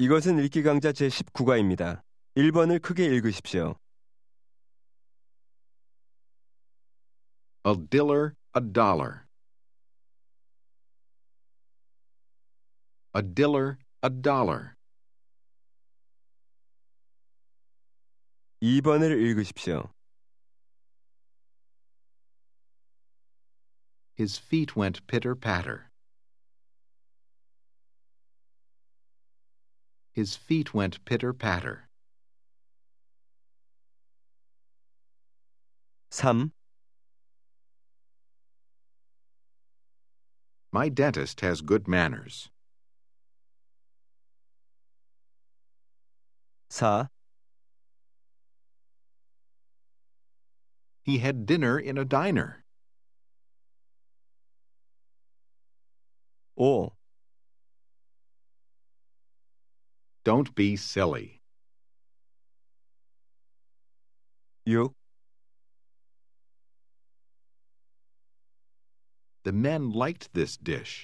이것은 읽기 강좌 제19과입니다. 1번을 크게 읽으십시오. A diller, a dollar. A diller, a dollar. 2번을 읽으십시오. His feet went pitter-patter. His feet went pitter-patter. 3. My dentist has good manners. 4. He had dinner in a diner. 5. Don't be silly. 6. The men liked this dish.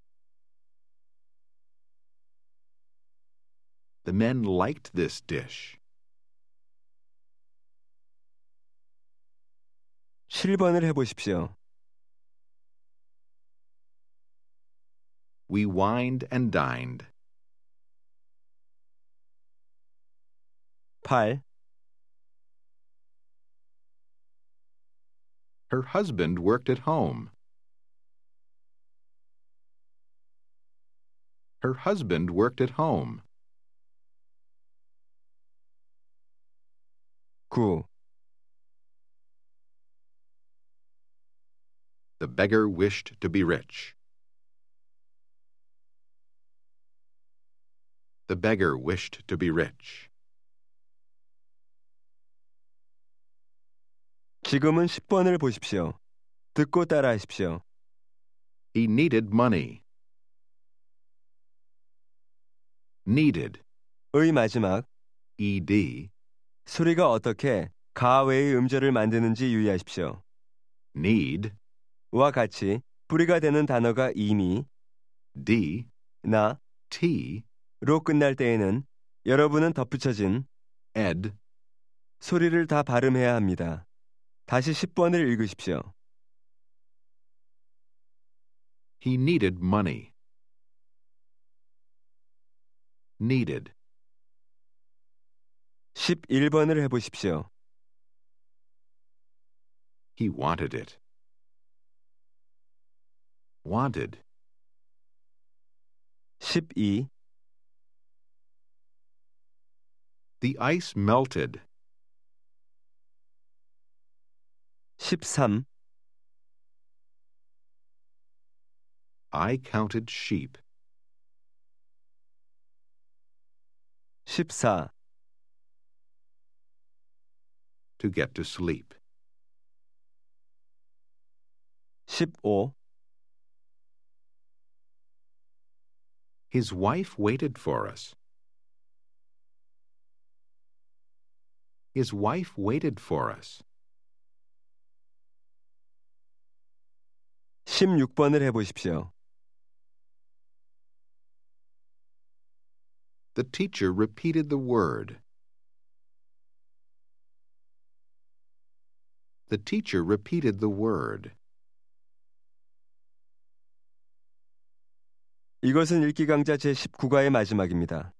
The men liked this dish. 7번을 해보십시오. We wined and dined. 8. Her husband worked at home. Her husband worked at home. 9. The beggar wished to be rich. The beggar wished to be rich. 지금은 10번을 보십시오. 듣고 따라하십시오. He needed money. Needed. 의 마지막 ed. 소리가 어떻게 가 외의 음절을 만드는지 유의하십시오. Need. 와 같이 뿌리가 되는 단어가 이미, d. 나, t. 로 끝날 때에는 여러분은 덧붙여진 ed. 소리를 다 발음해야 합니다. 다시 10번을 읽으십시오. He needed money. Needed. 11번을 해보십시오. He wanted it. Wanted. 12. The ice melted. 13. I counted sheep. 14. To get to sleep. 15. His wife waited for us. His wife waited for us. 16번을 해보십시오. The teacher repeated the word. The teacher repeated the word. 이것은 읽기 강좌 제19과의 마지막입니다.